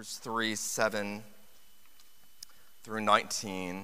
Hebrews 3, 7 through 19.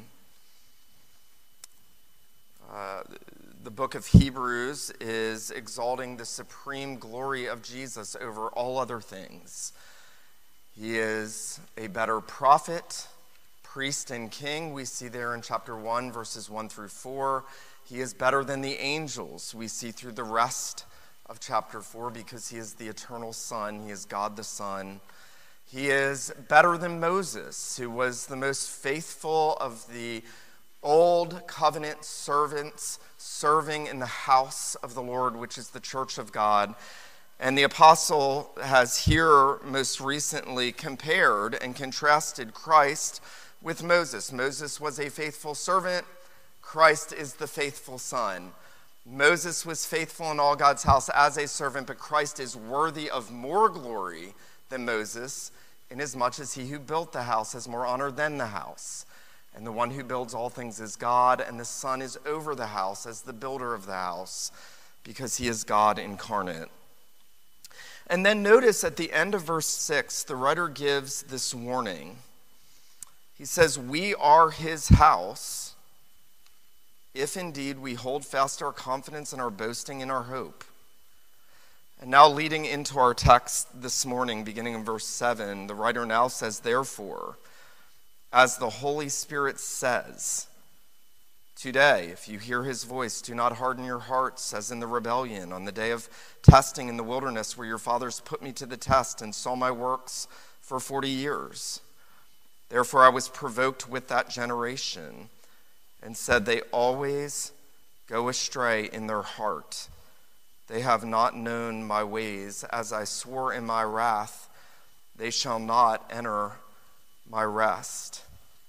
The book of Hebrews is exalting the supreme glory of Jesus over all other things. He is a better prophet, priest, and king. We see there in chapter 1, verses 1 through 4. He is better than the angels. We see through the rest of chapter 4 because he is the eternal Son. He is God the Son. He is better than Moses, who was the most faithful of the old covenant servants serving in the house of the Lord, which is the church of God. And the apostle has here most recently compared and contrasted Christ with Moses. Moses was a faithful servant. Christ is the faithful Son. Moses was faithful in all God's house as a servant, but Christ is worthy of more glory than Moses, inasmuch as he who built the house has more honor than the house. And the one who builds all things is God, and the Son is over the house as the builder of the house, because he is God incarnate. And then notice at the end of verse 6, the writer gives this warning. He says, "We are his house, if indeed we hold fast our confidence and our boasting in our hope." And now leading into our text this morning, beginning in verse 7, the writer now says, "Therefore, as the Holy Spirit says, today, if you hear his voice, do not harden your hearts as in the rebellion on the day of testing in the wilderness, where your fathers put me to the test and saw my works for 40 years. Therefore I was provoked with that generation and said, they always go astray in their heart. They have not known my ways. As I swore in my wrath, they shall not enter my rest.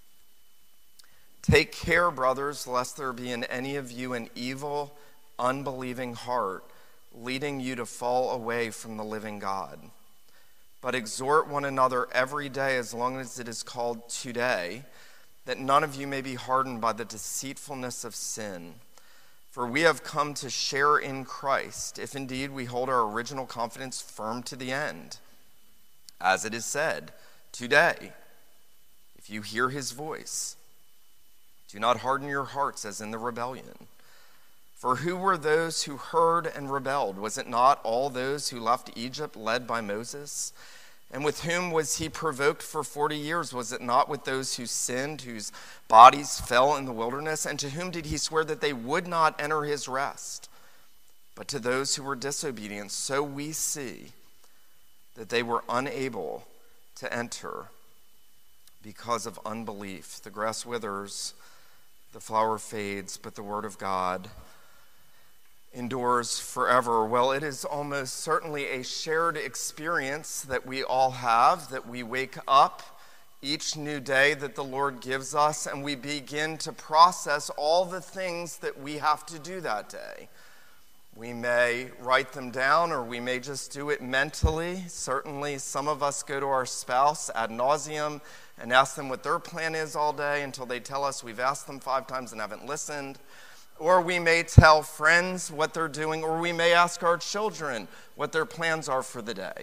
Take care, brothers, lest there be in any of you an evil, unbelieving heart, leading you to fall away from the living God. But exhort one another every day, as long as it is called today, that none of you may be hardened by the deceitfulness of sin. For we have come to share in Christ, if indeed we hold our original confidence firm to the end. As it is said, today, if you hear his voice, do not harden your hearts as in the rebellion. For who were those who heard and rebelled? Was it not all those who left Egypt led by Moses? And with whom was he provoked for 40 years? Was it not with those who sinned, whose bodies fell in the wilderness? And to whom did he swear that they would not enter his rest? But to those who were disobedient. So we see that they were unable to enter because of unbelief. The grass withers, the flower fades, but the word of God endures forever. Well, it is almost certainly a shared experience that we all have, that we wake up each new day that the Lord gives us, and we begin to process all the things that we have to do that day. We may write them down, or we may just do it mentally. Certainly, some of us go to our spouse ad nauseum and ask them what their plan is all day until they tell us we've asked them 5 times and haven't listened. Or we may tell friends what they're doing, or we may ask our children what their plans are for the day.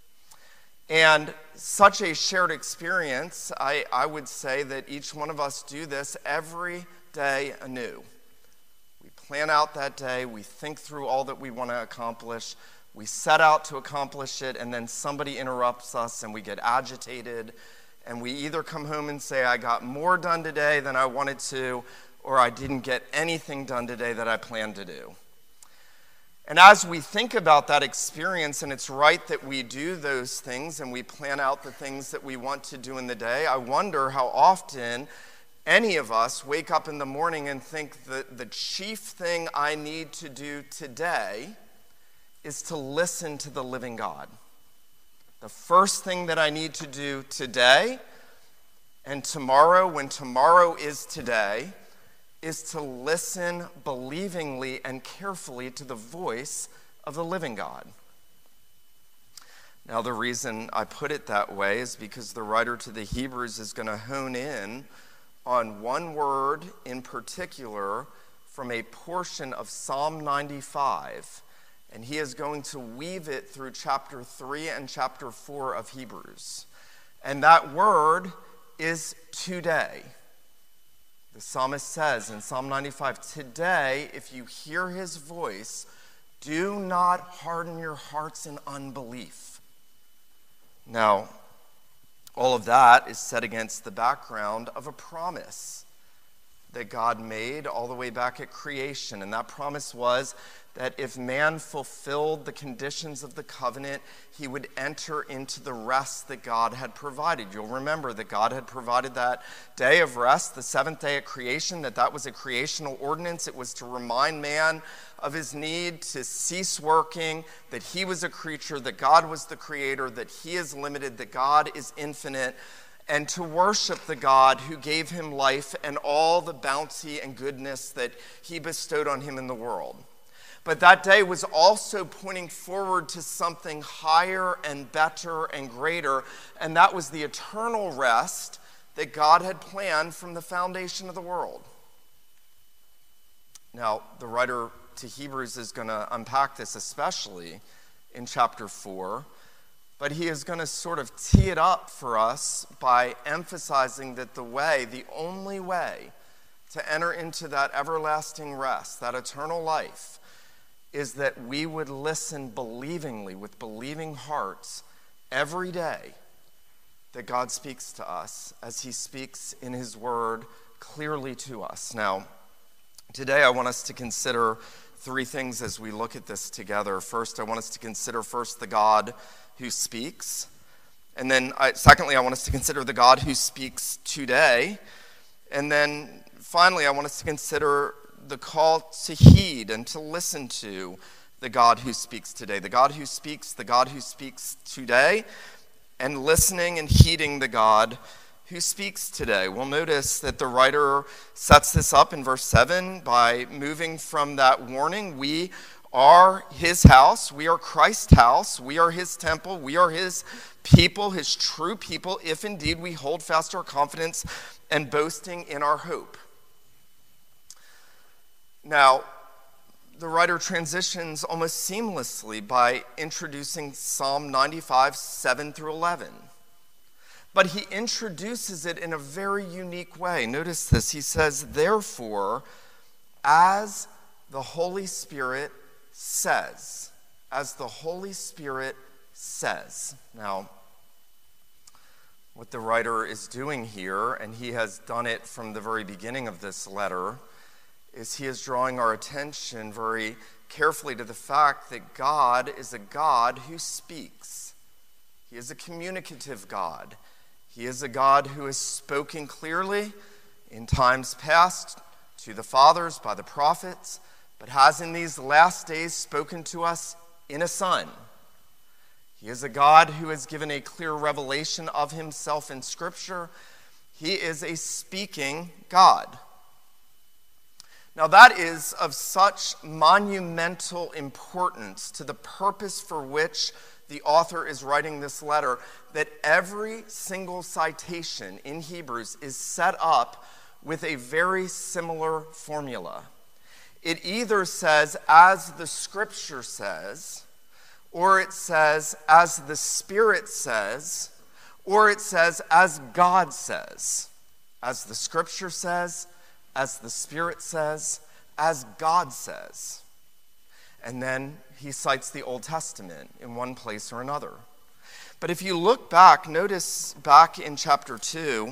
And such a shared experience, I would say that each one of us do this every day anew. We plan out that day, we think through all that we want to accomplish, we set out to accomplish it, and then somebody interrupts us and we get agitated, and we either come home and say, I got more done today than I wanted to, or I didn't get anything done today that I planned to do. And as we think about that experience, and it's right that we do those things and we plan out the things that we want to do in the day, I wonder how often any of us wake up in the morning and think that the chief thing I need to do today is to listen to the living God. The first thing that I need to do today and tomorrow, when tomorrow is today, is to listen believingly and carefully to the voice of the living God. Now, the reason I put it that way is because the writer to the Hebrews is going to hone in on one word in particular from a portion of Psalm 95, and he is going to weave it through chapter 3 and chapter 4 of Hebrews. And that word is today. The psalmist says in Psalm 95, today, if you hear his voice, do not harden your hearts in unbelief. Now, all of that is set against the background of a promise that God made all the way back at creation. And that promise was that if man fulfilled the conditions of the covenant, he would enter into the rest that God had provided. You'll remember that God had provided that day of rest, the seventh day at creation, that was a creational ordinance. It was to remind man of his need to cease working, that he was a creature, that God was the creator, that he is limited, that God is infinite, and to worship the God who gave him life and all the bounty and goodness that he bestowed on him in the world. But that day was also pointing forward to something higher and better and greater, and that was the eternal rest that God had planned from the foundation of the world. Now, the writer to Hebrews is going to unpack this, especially in chapter 4, but he is going to sort of tee it up for us by emphasizing that the only way to enter into that everlasting rest, that eternal life, is that we would listen believingly, with believing hearts, every day that God speaks to us as he speaks in his word clearly to us. Now, today I want us to consider three things as we look at this together. First, I want us to consider the God who speaks. And then, secondly, I want us to consider the God who speaks today. And then, finally, I want us to consider the call to heed and to listen to the God who speaks today. The God who speaks today, and listening and heeding the God who speaks today. We'll notice that the writer sets this up in verse 7 by moving from that warning. We are his house. We are Christ's house. We are his temple. We are his people, his true people, if indeed we hold fast our confidence and boasting in our hope. Now, the writer transitions almost seamlessly by introducing Psalm 95, 7 through 11. But he introduces it in a very unique way. Notice this. He says, therefore, as the Holy Spirit says. As the Holy Spirit says. Now, what the writer is doing here, and he has done it from the very beginning of this letter, is he is drawing our attention very carefully to the fact that God is a God who speaks. He is a communicative God. He is a God who has spoken clearly in times past to the fathers by the prophets, but has in these last days spoken to us in a Son. He is a God who has given a clear revelation of himself in Scripture. He is a speaking God. Now, that is of such monumental importance to the purpose for which the author is writing this letter that every single citation in Hebrews is set up with a very similar formula. It either says, as the Scripture says, or it says, as the Spirit says, or it says, as God says. As the Scripture says, as the Spirit says, as God says. And then he cites the Old Testament in one place or another. But if you look back, notice back in chapter 2,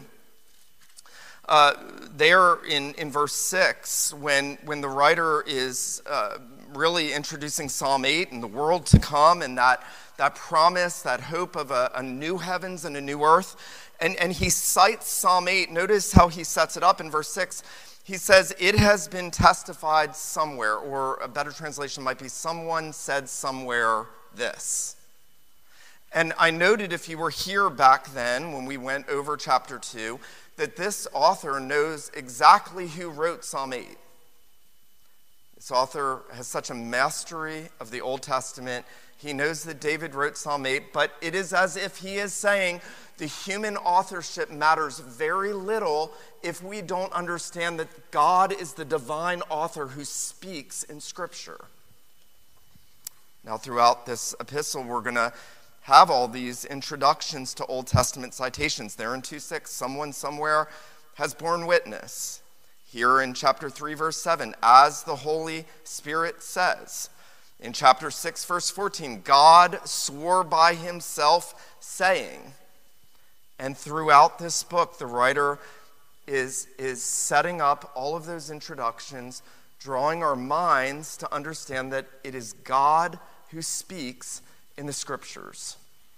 there in verse 6, when the writer is really introducing Psalm 8 and the world to come and that promise, that hope of a new heavens and a new earth, and he cites Psalm 8. Notice how he sets it up in verse 6. He says, it has been testified somewhere, or a better translation might be, someone said somewhere this. And I noted, if you were here back then when we went over chapter 2, that this author knows exactly who wrote Psalm 8. This author has such a mastery of the Old Testament. He knows that David wrote Psalm 8, but it is as if he is saying the human authorship matters very little if we don't understand that God is the divine author who speaks in Scripture. Now, throughout this epistle, we're going to have all these introductions to Old Testament citations. There in 2:6, someone somewhere has borne witness. Here in chapter 3, verse 7, as the Holy Spirit says. In chapter 6, verse 14, God swore by himself, saying. And throughout this book, the writer is setting up all of those introductions, drawing our minds to understand that it is God who speaks in the Scriptures.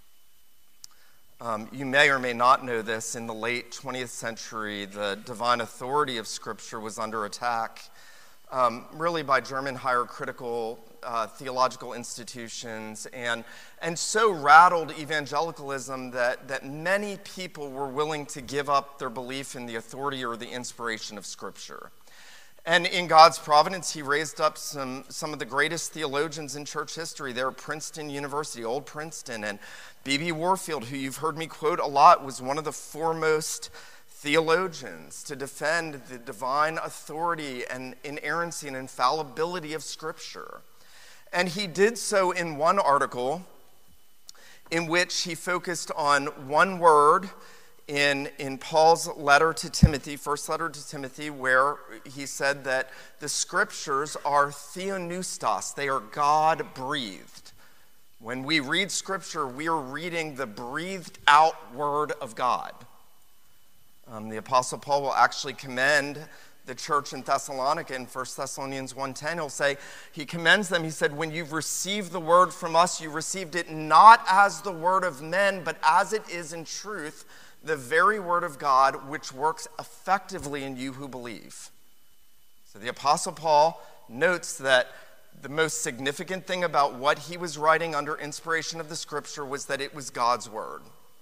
You may or may not know this, in the late 20th century, the divine authority of Scripture was under attack, really by German higher critical theological institutions, and so rattled evangelicalism that many people were willing to give up their belief in the authority or the inspiration of Scripture. And in God's providence, he raised up some of the greatest theologians in church history there at Princeton University, Old Princeton. And B.B. Warfield, who you've heard me quote a lot, was one of the foremost theologians to defend the divine authority and inerrancy and infallibility of Scripture. And he did so in one article in which he focused on one word in Paul's letter to Timothy, first letter to Timothy, where he said that the Scriptures are theopneustos, they are God-breathed. When we read Scripture, we are reading the breathed out word of God. The Apostle Paul will actually commend the church in Thessalonica in 1 Thessalonians 1:10. He'll say, he commends them, he said, when you've received the word from us, you received it not as the word of men, but as it is in truth, the very word of God, which works effectively in you who believe. So the Apostle Paul notes that the most significant thing about what he was writing under inspiration of the Scripture was that it was God's word.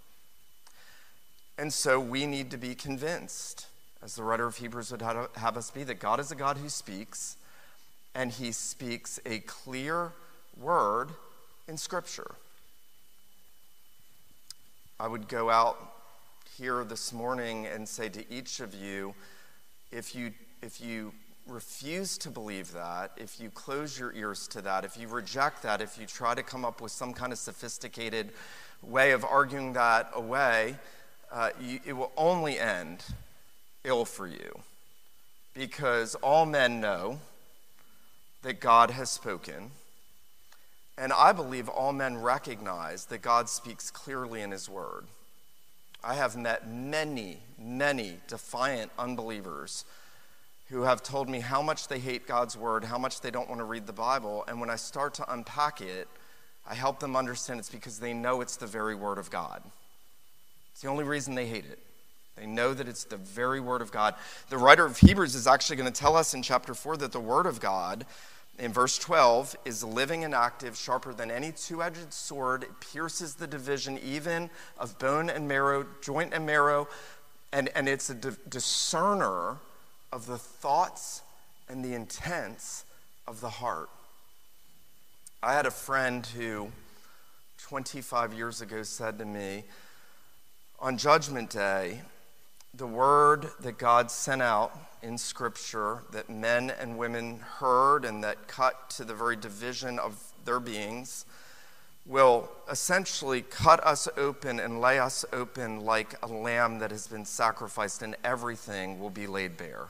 And so we need to be convinced, as the writer of Hebrews would have us be, that God is a God who speaks, and he speaks a clear word in Scripture. I would go out here this morning and say to each of you, if you refuse to believe that, if you close your ears to that, if you reject that, if you try to come up with some kind of sophisticated way of arguing that away, it will only end ill for you. Because all men know that God has spoken, and I believe all men recognize that God speaks clearly in his word. I have met many, many defiant unbelievers who have told me how much they hate God's word, how much they don't want to read the Bible, and when I start to unpack it, I help them understand it's because they know it's the very word of God. It's the only reason they hate it. They know that it's the very word of God. The writer of Hebrews is actually going to tell us in chapter 4 that the word of God, in verse 12, is living and active, sharper than any two-edged sword. It pierces the division even of bone and marrow, joint and marrow, and it's a discerner of the thoughts and the intents of the heart. I had a friend who 25 years ago said to me, on Judgment Day, the word that God sent out in Scripture that men and women heard and that cut to the very division of their beings will essentially cut us open and lay us open like a lamb that has been sacrificed, and everything will be laid bare.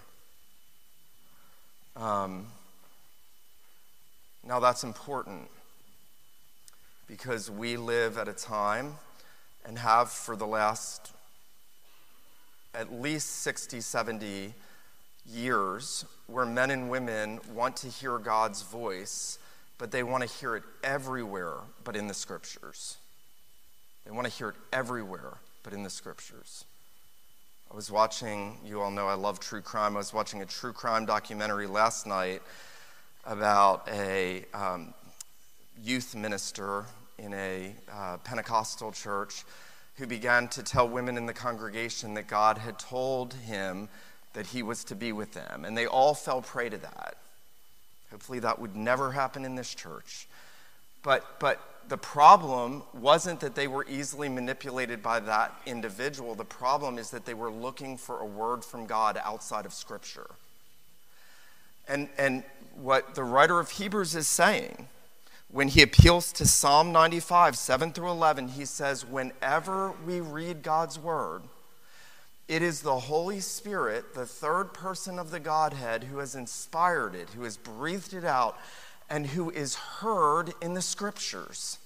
Now that's important because we live at a time and have for the last at least 60, 70 years where men and women want to hear God's voice, but they want to hear it everywhere but in the Scriptures. They want to hear it everywhere but in the Scriptures. I was watching, you all know I love true crime, I was watching a true crime documentary last night about a youth minister in a Pentecostal church who began to tell women in the congregation that God had told him that he was to be with them. And they all fell prey to that. Hopefully that would never happen in this church. But the problem wasn't that they were easily manipulated by that individual. The problem is that they were looking for a word from God outside of Scripture. And what the writer of Hebrews is saying, when he appeals to Psalm 95, 7 through 11, he says, whenever we read God's word, it is the Holy Spirit, the third person of the Godhead, who has inspired it, who has breathed it out, and who is heard in the scriptures.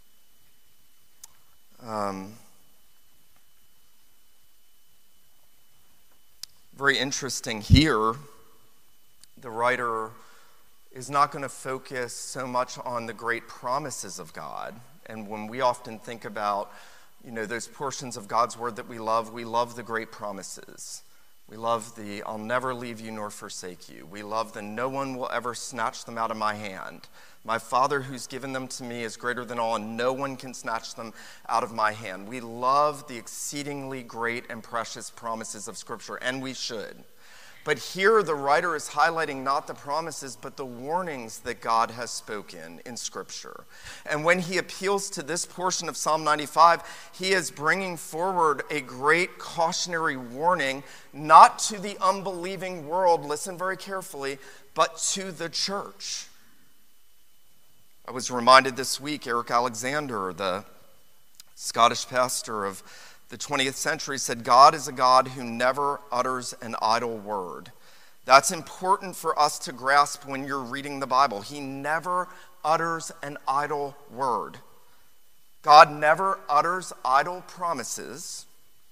Very interesting here, the writer is not going to focus so much on the great promises of God. And when we often think about, those portions of God's word that we love the great promises. We love the I'll never leave you nor forsake you. We love the no one will ever snatch them out of my hand. My Father who's given them to me is greater than all, and no one can snatch them out of my hand. We love the exceedingly great and precious promises of Scripture, and we should. But here the writer is highlighting not the promises, but the warnings that God has spoken in Scripture. And when he appeals to this portion of Psalm 95, he is bringing forward a great cautionary warning, not to the unbelieving world, listen very carefully, but to the church. I was reminded this week, Eric Alexander, the Scottish pastor of the 20th century, said, God is a God who never utters an idle word. That's important for us to grasp when you're reading the Bible. He never utters an idle word. God never utters idle promises.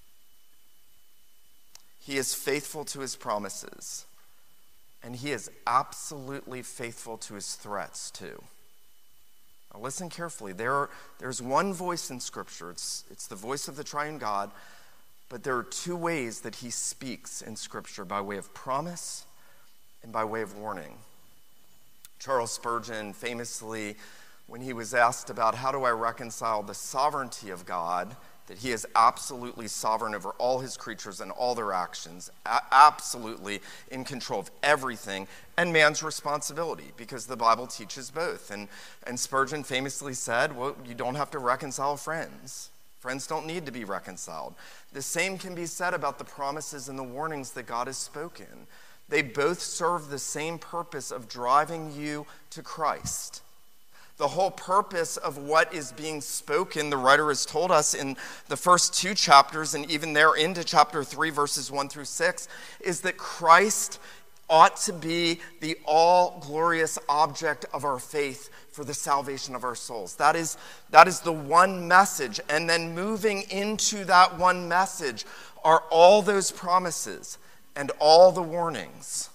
He is faithful to his promises. And he is absolutely faithful to his threats too. Now listen carefully. There's one voice in Scripture. It's the voice of the triune God, but there are two ways that he speaks in Scripture, by way of promise and by way of warning. Charles Spurgeon famously, when he was asked about how do I reconcile the sovereignty of God, that he is absolutely sovereign over all his creatures and all their actions, absolutely in control of everything, and man's responsibility, because the Bible teaches both. And Spurgeon famously said, well, you don't have to reconcile friends. Friends don't need to be reconciled. The same can be said about the promises and the warnings that God has spoken. They both serve the same purpose of driving you to Christ. The whole purpose of what is being spoken, the writer has told us in the first two chapters, and even there into chapter 3, verses 1 through 6, is that Christ ought to be the all-glorious object of our faith for the salvation of our souls. That is the one message. And then moving into that one message are all those promises and all the warnings.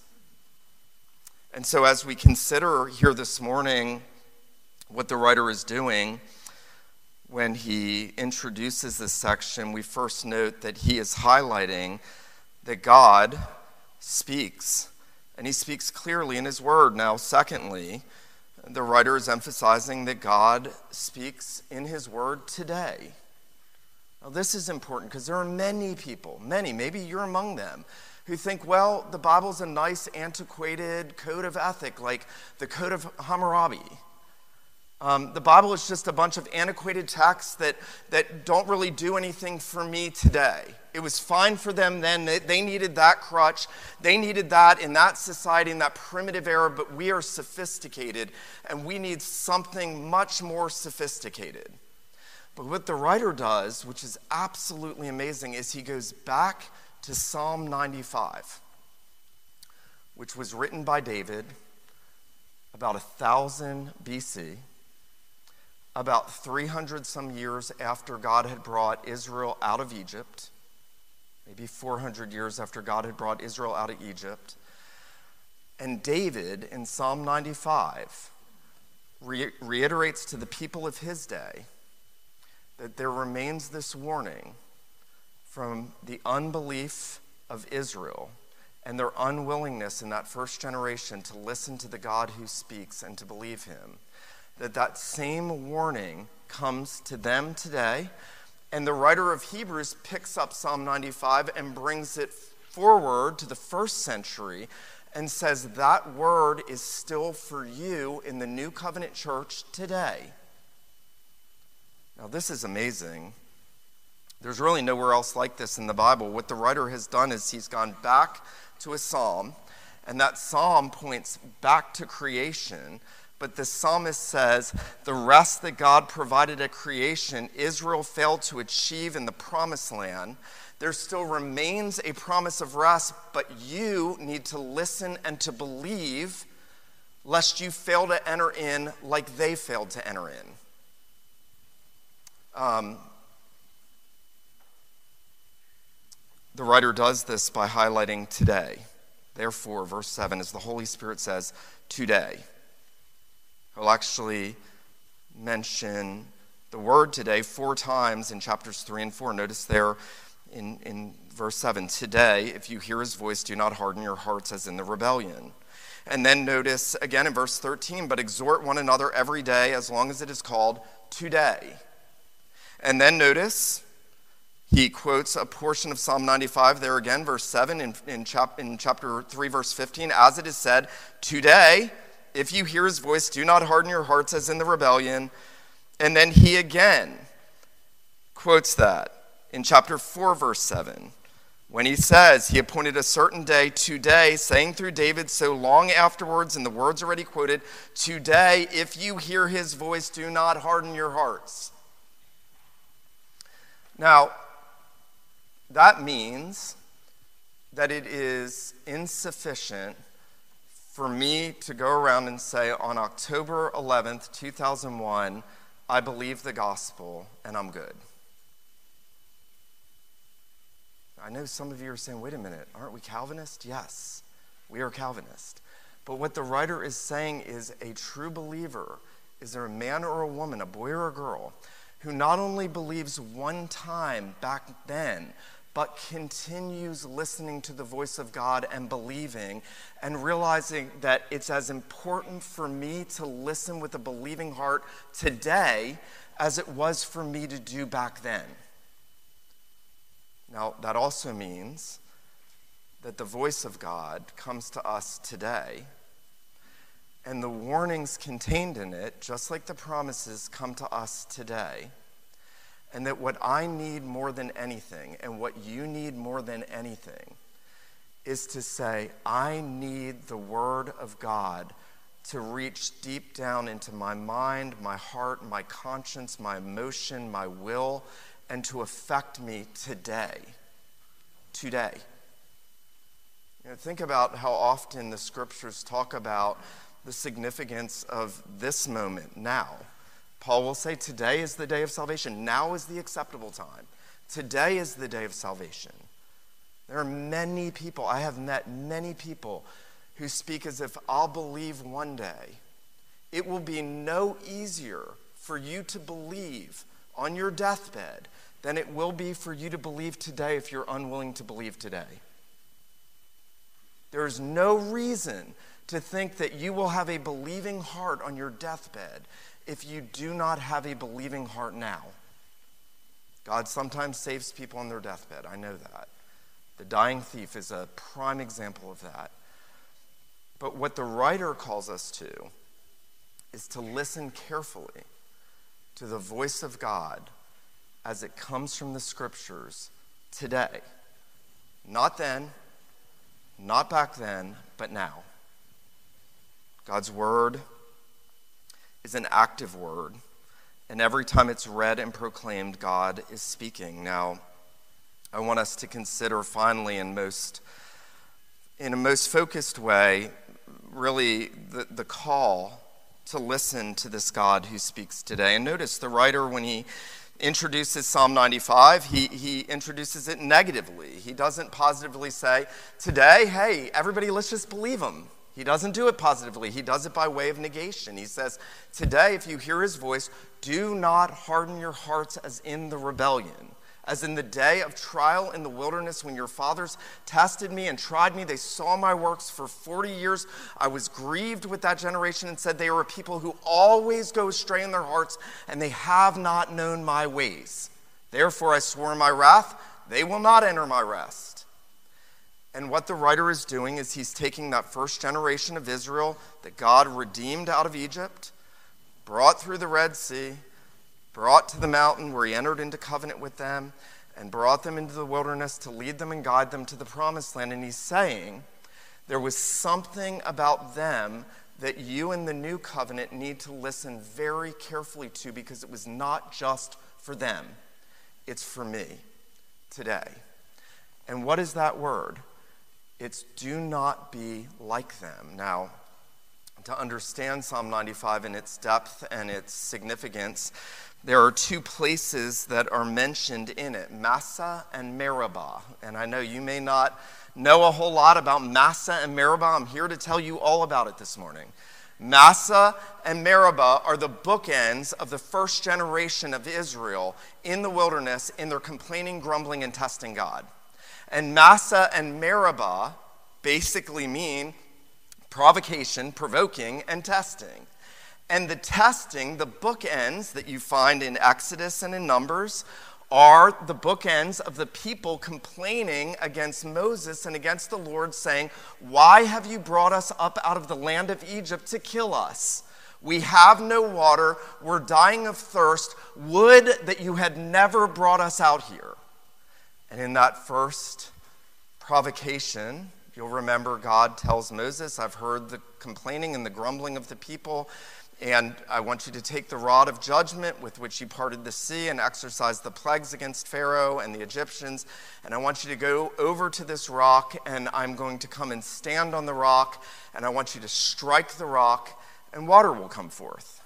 And so as we consider here this morning what the writer is doing, when he introduces this section, we first note that he is highlighting that God speaks, and he speaks clearly in his word. Now, secondly, the writer is emphasizing that God speaks in his word today. Now, this is important because there are many people, maybe you're among them, who think, well, the Bible's a nice, antiquated code of ethic, like the Code of Hammurabi. The Bible is just a bunch of antiquated texts that don't really do anything for me today. It was fine for them then. They needed that crutch. They needed that in that society, in that primitive era, but we are sophisticated, and we need something much more sophisticated. But what the writer does, which is absolutely amazing, is he goes back to Psalm 95, which was written by David about 1000 BC. About 300 some years after God had brought Israel out of Egypt, maybe 400 years after God had brought Israel out of Egypt. And David, in Psalm 95, reiterates to the people of his day that there remains this warning from the unbelief of Israel and their unwillingness in that first generation to listen to the God who speaks and to believe him. That same warning comes to them today, and the writer of Hebrews picks up Psalm 95 and brings it forward to the first century and says that word is still for you in the New Covenant Church today. Now, this is amazing. There's really nowhere else like this in the Bible. What the writer has done is he's gone back to a psalm, and that psalm points back to creation, But the psalmist says the rest that God provided at creation, Israel failed to achieve in the promised land. There still remains a promise of rest, but you need to listen and to believe, lest you fail to enter in like they failed to enter in. The writer does this by highlighting today. Therefore, verse 7, as the Holy Spirit says, today. He'll actually mention the word today 4 times in chapters 3 and 4. Notice there in verse 7, today, if you hear his voice, do not harden your hearts as in the rebellion. And then notice again in verse 13, but exhort one another every day as long as it is called today. And then notice he quotes a portion of Psalm 95 there again, verse 7 in chapter 3, verse 15. As it is said, today, if you hear his voice, do not harden your hearts as in the rebellion. And then he again quotes that in chapter 4, verse 7, when he says, he appointed a certain day today, saying through David so long afterwards, in the words already quoted, today, if you hear his voice, do not harden your hearts. Now, that means that it is insufficient for me to go around and say on October 11th, 2001, I believe the gospel and I'm good. I know some of you are saying, wait a minute, aren't we Calvinist? Yes, we are Calvinist. But what the writer is saying is a true believer is there a man or a woman, a boy or a girl, who not only believes one time back then, but continues listening to the voice of God and believing and realizing that it's as important for me to listen with a believing heart today as it was for me to do back then. Now, that also means that the voice of God comes to us today, and the warnings contained in it, just like the promises, come to us today. And that what I need more than anything, and what you need more than anything, is to say, I need the word of God to reach deep down into my mind, my heart, my conscience, my emotion, my will, and to affect me today. Today. You know, think about how often the scriptures talk about the significance of this moment now. Paul will say, today is the day of salvation. Now is the acceptable time. Today is the day of salvation. There are many people, I have met many people who speak as if I'll believe one day. It will be no easier for you to believe on your deathbed than it will be for you to believe today if you're unwilling to believe today. There is no reason to think that you will have a believing heart on your deathbed if you do not have a believing heart now. God sometimes saves people on their deathbed. I know that. The dying thief is a prime example of that. But what the writer calls us to is to listen carefully to the voice of God as it comes from the scriptures today. Not then, not back then, but now. God's word is an active word, and every time it's read and proclaimed, God is speaking. Now, I want us to consider finally in a most focused way, really the call to listen to this God who speaks today. And notice the writer, when he introduces Psalm 95, he introduces it negatively. He doesn't positively say, today, hey, everybody, let's just believe him. He doesn't do it positively. He does it by way of negation. He says, today, if you hear his voice, do not harden your hearts as in the rebellion. As in the day of trial in the wilderness when your fathers tested me and tried me, they saw my works for 40 years. I was grieved with that generation and said they are a people who always go astray in their hearts and they have not known my ways. Therefore I swore in my wrath, they will not enter my rest. And what the writer is doing is he's taking that first generation of Israel that God redeemed out of Egypt, brought through the Red Sea, brought to the mountain where he entered into covenant with them, and brought them into the wilderness to lead them and guide them to the promised land. And he's saying there was something about them that you in the new covenant need to listen very carefully to, because it was not just for them. It's for me today. And what is that word? It's do not be like them. Now, to understand Psalm 95 in its depth and its significance, there are two places that are mentioned in it, Massah and Meribah. And I know you may not know a whole lot about Massah and Meribah. I'm here to tell you all about it this morning. Massah and Meribah are the bookends of the first generation of Israel in the wilderness in their complaining, grumbling, and testing God. And Massah and Meribah basically mean provocation, provoking, and testing. And the testing, the bookends that you find in Exodus and in Numbers, are the bookends of the people complaining against Moses and against the Lord, saying, "Why have you brought us up out of the land of Egypt to kill us? We have no water, we're dying of thirst. Would that you had never brought us out here." And in that first provocation, you'll remember God tells Moses, "I've heard the complaining and the grumbling of the people, and I want you to take the rod of judgment with which you parted the sea and exercised the plagues against Pharaoh and the Egyptians. And I want you to go over to this rock, and I'm going to come and stand on the rock, and I want you to strike the rock, and water will come forth."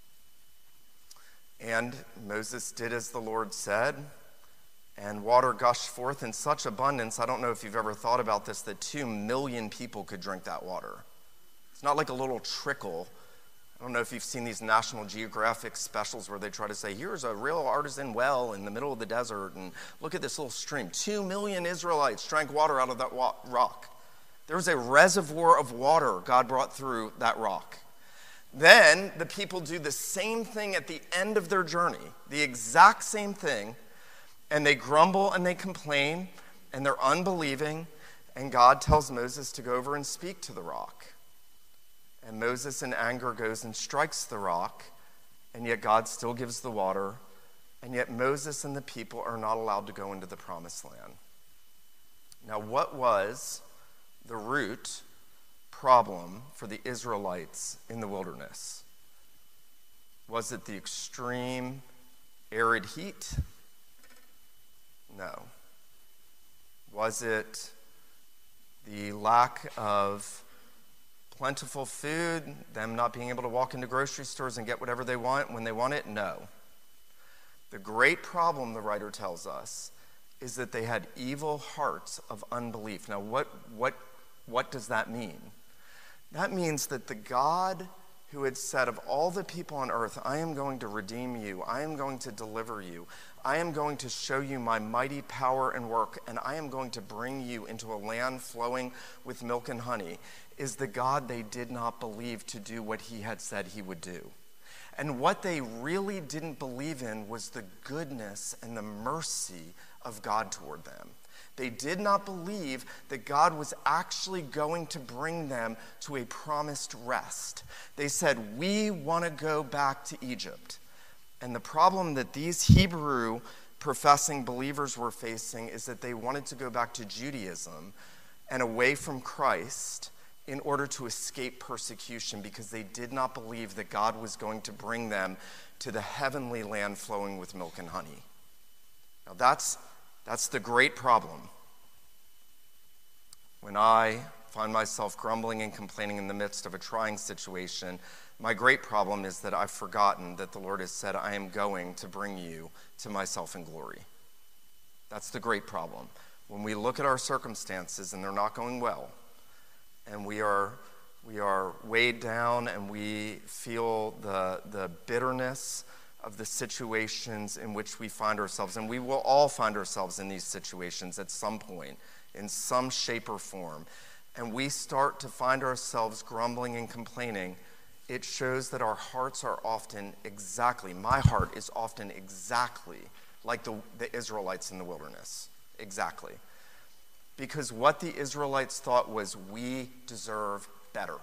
And Moses did as the Lord said, and water gushed forth in such abundance. I don't know if you've ever thought about this, that 2 million people could drink that water. It's not like a little trickle. I don't know if you've seen these National Geographic specials where they try to say, here's a real artisan well in the middle of the desert, and look at this little stream. 2 million Israelites drank water out of that rock. There was a reservoir of water God brought through that rock. Then the people do the same thing at the end of their journey, the exact same thing, and they grumble and they complain, and they're unbelieving, and God tells Moses to go over and speak to the rock. And Moses in anger goes and strikes the rock, and yet God still gives the water, and yet Moses and the people are not allowed to go into the promised land. Now, what was the root problem for the Israelites in the wilderness? Was it the extreme arid heat? No. Was it the lack of plentiful food, them not being able to walk into grocery stores and get whatever they want when they want it? No. The great problem, the writer tells us, is that they had evil hearts of unbelief. Now, what does that mean? That means that the God who had said, of all the people on earth, I am going to redeem you, I am going to deliver you, I am going to show you my mighty power and work, and I am going to bring you into a land flowing with milk and honey, is the God they did not believe to do what he had said he would do. And what they really didn't believe in was the goodness and the mercy of God toward them. They did not believe that God was actually going to bring them to a promised rest. They said, we want to go back to Egypt. And the problem that these Hebrew professing believers were facing is that they wanted to go back to Judaism and away from Christ in order to escape persecution, because they did not believe that God was going to bring them to the heavenly land flowing with milk and honey. Now that's the great problem. When I find myself grumbling and complaining in the midst of a trying situation, my great problem is that I've forgotten that the Lord has said, I am going to bring you to myself in glory. That's the great problem. When we look at our circumstances and they're not going well, and we are weighed down, and we feel the bitterness of the situations in which we find ourselves, and we will all find ourselves in these situations at some point, in some shape or form, and we start to find ourselves grumbling and complaining, it shows that our hearts are often my heart is often exactly like the Israelites in the wilderness. Exactly. Because what the Israelites thought was, we deserve better.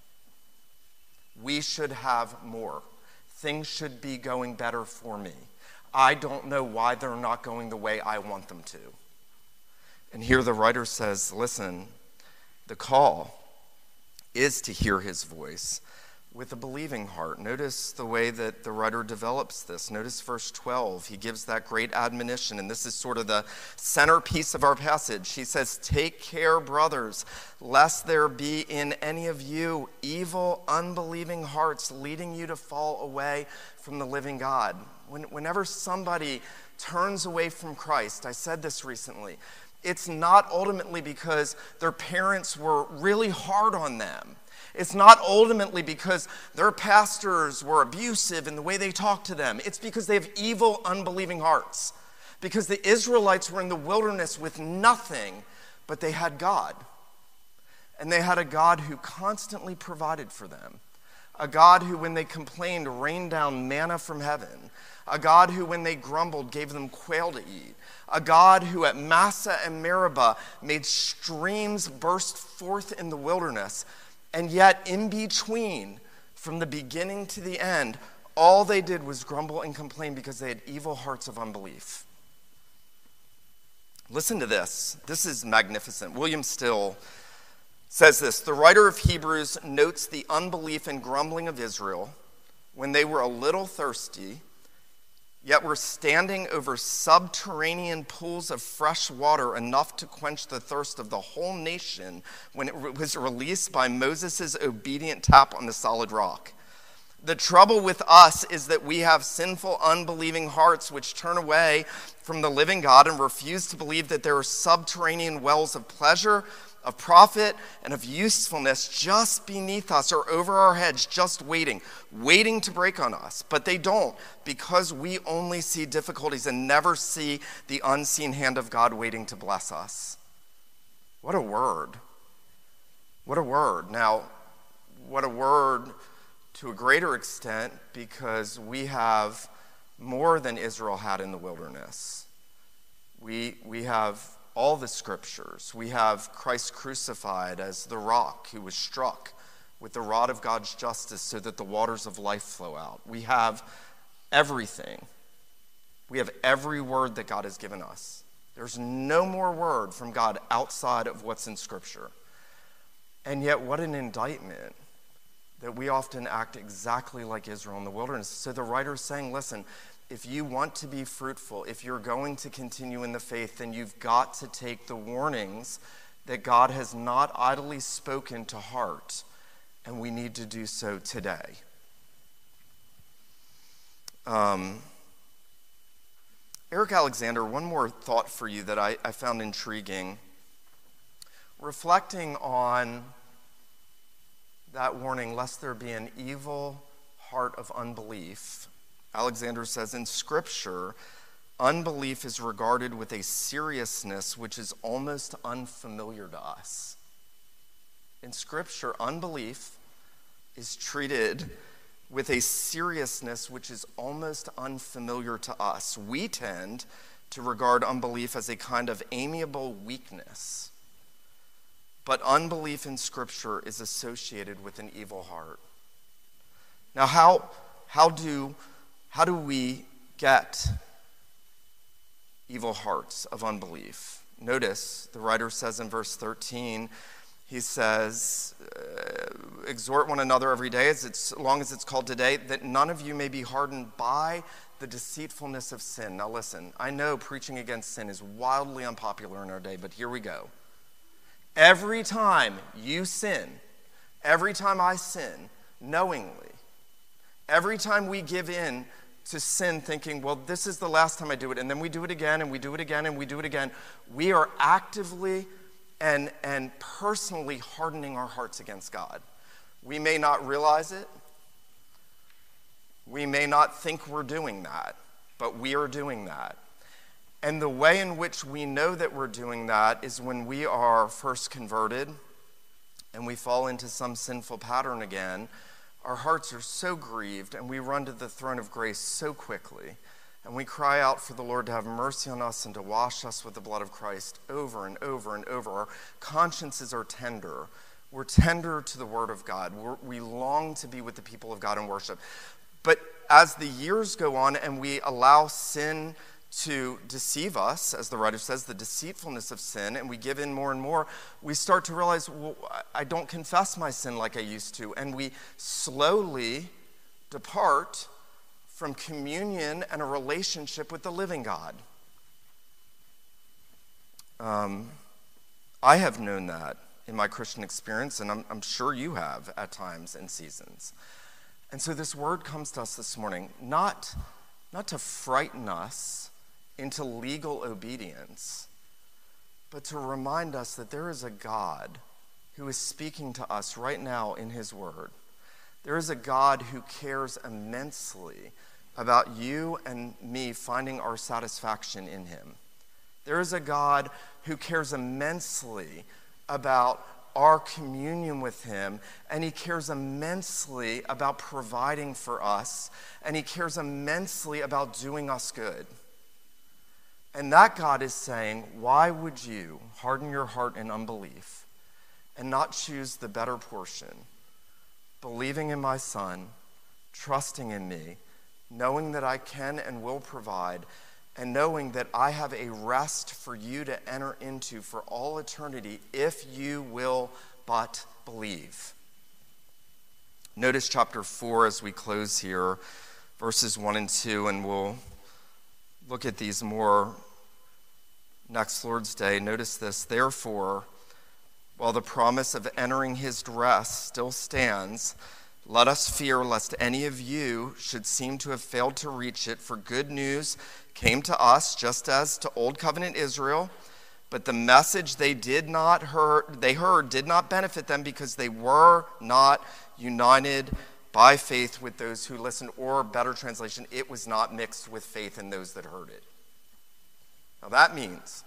We should have more. Things should be going better for me. I don't know why they're not going the way I want them to. And here the writer says, listen, the call is to hear his voice with a believing heart. Notice the way that the writer develops this. Notice verse 12. He gives that great admonition, and this is sort of the centerpiece of our passage. He says, "Take care, brothers, lest there be in any of you evil, unbelieving hearts leading you to fall away from the living God." Whenever somebody turns away from Christ, I said this recently, it's not ultimately because their parents were really hard on them. It's not ultimately because their pastors were abusive in the way they talked to them. It's because they have evil, unbelieving hearts. Because the Israelites were in the wilderness with nothing, but they had God. And they had a God who constantly provided for them. A God who, when they complained, rained down manna from heaven. A God who, when they grumbled, gave them quail to eat. A God who at Massa and Meribah made streams burst forth in the wilderness. And yet, in between, from the beginning to the end, all they did was grumble and complain because they had evil hearts of unbelief. Listen to this. This is magnificent. William Still says this: "The writer of Hebrews notes the unbelief and grumbling of Israel when they were a little thirsty, yet were standing over subterranean pools of fresh water enough to quench the thirst of the whole nation when it was released by Moses' obedient tap on the solid rock. The trouble with us is that we have sinful, unbelieving hearts which turn away from the living God and refuse to believe that there are subterranean wells of pleasure, of profit, and of usefulness just beneath us or over our heads, just waiting to break on us. But they don't, because we only see difficulties and never see the unseen hand of God waiting to bless us." What a word. What a word. Now, what a word to a greater extent, because we have more than Israel had in the wilderness. We have all the scriptures. We have Christ crucified as the rock who was struck with the rod of God's justice so that the waters of life flow out. We have everything. We have every word that God has given us. There's no more word from God outside of what's in Scripture. And yet, what an indictment that we often act exactly like Israel in the wilderness. So the writer is saying, listen, if you want to be fruitful, if you're going to continue in the faith, then you've got to take the warnings that God has not idly spoken to heart, and we need to do so today. Eric Alexander, one more thought for you that I found intriguing. Reflecting on that warning, lest there be an evil heart of unbelief, Alexander says, in Scripture, unbelief is regarded with a seriousness which is almost unfamiliar to us. In Scripture, unbelief is treated with a seriousness which is almost unfamiliar to us. We tend to regard unbelief as a kind of amiable weakness, but unbelief in Scripture is associated with an evil heart. Now, how do we get evil hearts of unbelief? Notice the writer says in verse 13, he says, exhort one another every day, as long as it's called today, that none of you may be hardened by the deceitfulness of sin. Now listen, I know preaching against sin is wildly unpopular in our day, but here we go. Every time you sin, every time I sin, knowingly, every time we give in to sin thinking, well, this is the last time I do it, and then we do it again, and we do it again, and we do it again, we are actively and personally hardening our hearts against God. We may not realize it. We may not think we're doing that, but we are doing that. And the way in which we know that we're doing that is when we are first converted and we fall into some sinful pattern again. Our hearts are so grieved, and we run to the throne of grace so quickly, and we cry out for the Lord to have mercy on us and to wash us with the blood of Christ over and over and over. Our consciences are tender. We're tender to the Word of God. We long to be with the people of God in worship. But as the years go on and we allow sin to deceive us, as the writer says, the deceitfulness of sin, and we give in more and more, we start to realize, well, I don't confess my sin like I used to, and we slowly depart from communion and a relationship with the living God. I have known that in my Christian experience, and I'm sure you have at times and seasons. And so this word comes to us this morning, not to frighten us into legal obedience, but to remind us that there is a God who is speaking to us right now in his word. There is a God who cares immensely about you and me finding our satisfaction in him. There is a God who cares immensely about our communion with him, and he cares immensely about providing for us, and he cares immensely about doing us good. And that God is saying, why would you harden your heart in unbelief and not choose the better portion, believing in my Son, trusting in me, knowing that I can and will provide, and knowing that I have a rest for you to enter into for all eternity if you will but believe. Notice chapter 4 as we close here, verses 1 and 2, and we'll look at these more next Lord's Day. Notice this: therefore, while the promise of entering his rest still stands, let us fear lest any of you should seem to have failed to reach it, for good news came to us just as to Old Covenant Israel, but the message they heard did not benefit them because they were not united by faith with those who listened, or better translation, it was not mixed with faith in those that heard it. Now that means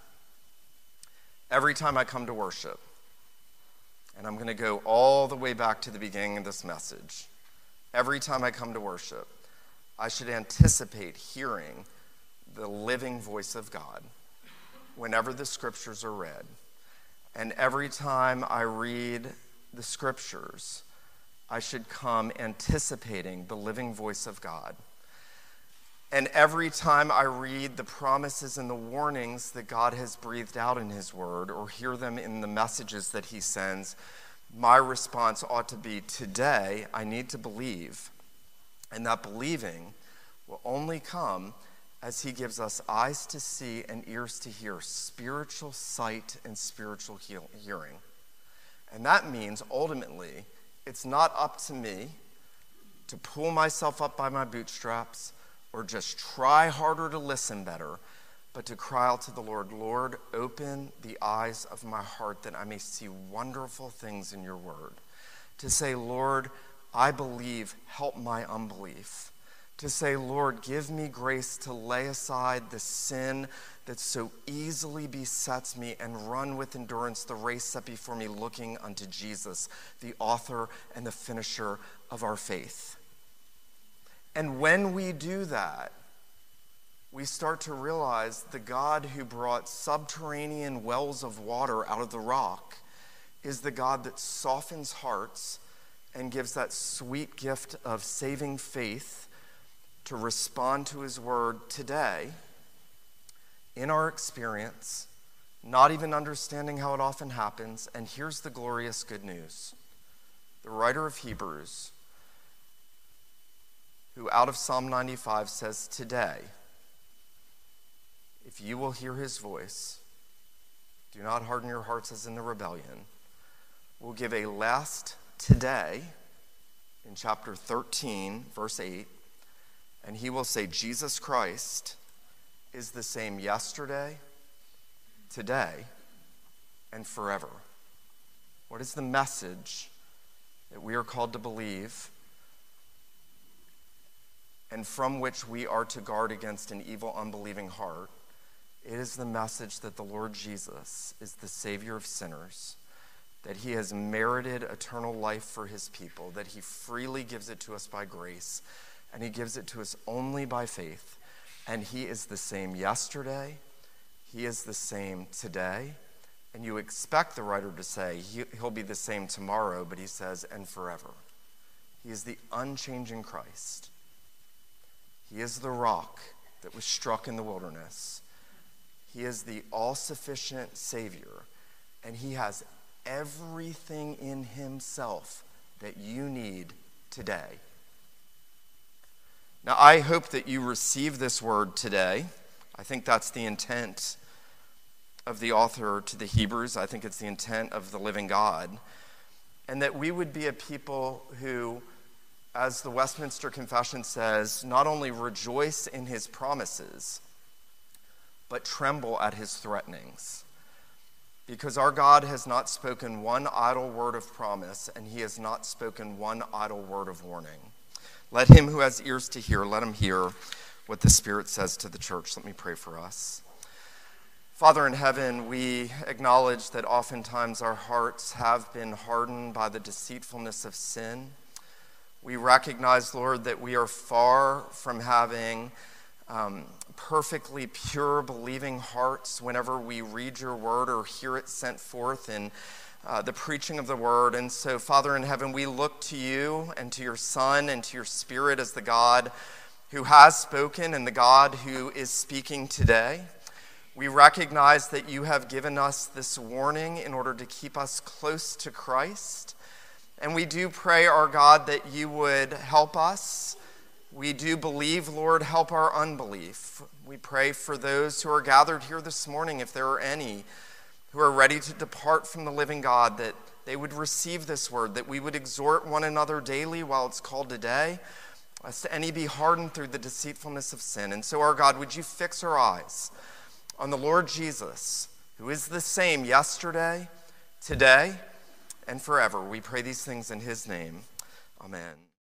every time I come to worship, and I'm going to go all the way back to the beginning of this message, every time I come to worship, I should anticipate hearing the living voice of God whenever the scriptures are read. And every time I read the scriptures, I should come anticipating the living voice of God. And every time I read the promises and the warnings that God has breathed out in his word, or hear them in the messages that he sends, my response ought to be, today I need to believe. And that believing will only come as he gives us eyes to see and ears to hear, spiritual sight and spiritual hearing. And that means, ultimately, it's not up to me to pull myself up by my bootstraps or just try harder to listen better, but to cry out to the Lord, Lord, open the eyes of my heart that I may see wonderful things in your word. To say, Lord, I believe, help my unbelief. To say, Lord, give me grace to lay aside the sin that so easily besets me and run with endurance the race set before me, looking unto Jesus, the author and the finisher of our faith. And when we do that, we start to realize the God who brought subterranean wells of water out of the rock is the God that softens hearts and gives that sweet gift of saving faith to respond to his word today in our experience, not even understanding how it often happens. And here's the glorious good news. The writer of Hebrews, who out of Psalm 95 says, today, if you will hear his voice, do not harden your hearts as in the rebellion, will give a last today in chapter 13, verse 8, and he will say, Jesus Christ is the same yesterday, today, and forever. What is the message that we are called to believe and from which we are to guard against an evil, unbelieving heart? It is the message that the Lord Jesus is the Savior of sinners, that he has merited eternal life for his people, that he freely gives it to us by grace, and he gives it to us only by faith. And he is the same yesterday, he is the same today, and you expect the writer to say he'll be the same tomorrow, but he says, and forever. He is the unchanging Christ. He is the rock that was struck in the wilderness. He is the all-sufficient Savior, and he has everything in himself that you need today. Now, I hope that you receive this word today. I think that's the intent of the author to the Hebrews. I think it's the intent of the living God. And that we would be a people who, as the Westminster Confession says, not only rejoice in his promises, but tremble at his threatenings. Because our God has not spoken one idle word of promise, and he has not spoken one idle word of warning. Let him who has ears to hear, let him hear what the Spirit says to the church. Let me pray for us. Father in heaven, we acknowledge that oftentimes our hearts have been hardened by the deceitfulness of sin. We recognize, Lord, that we are far from having perfectly pure, believing hearts whenever we read your word or hear it sent forth in the preaching of the word. And so, Father in heaven, we look to you and to your Son and to your Spirit as the God who has spoken and the God who is speaking today. We recognize that you have given us this warning in order to keep us close to Christ. And we do pray, our God, that you would help us. We do believe, Lord, help our unbelief. We pray for those who are gathered here this morning, if there are any who are ready to depart from the living God, that they would receive this word, that we would exhort one another daily while it's called today, lest any be hardened through the deceitfulness of sin. And so, our God, would you fix our eyes on the Lord Jesus, who is the same yesterday, today, and forever. We pray these things in his name. Amen.